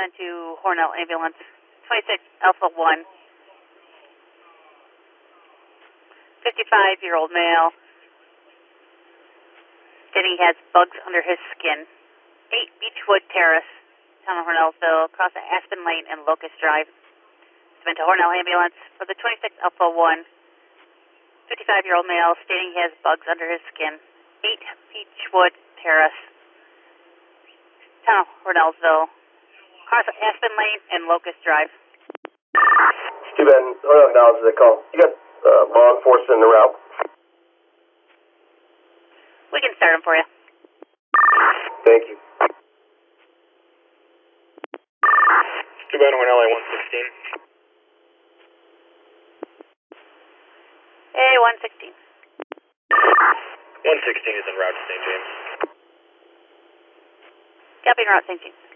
respond to Hornell Ambulance, 26 Alpha 1. 55-year-old male, stating he has bugs under his skin. 8 Beechwood Terrace, town of Hornellsville, across Aspen Lane and Locust Drive. Submit to Hornell Ambulance for the 26 Alpha 1. 55-year-old male, stating he has bugs under his skin. 8 Beechwood Terrace, town of Hornellsville, across Aspen Lane and Locust Drive. Too bad. Hornell acknowledges the call. You got law enforcement in the route? We can start him for you. Thank you. Too bad. Hornell A116. A116. 116 is en route to St. James. Copy en route, St. James.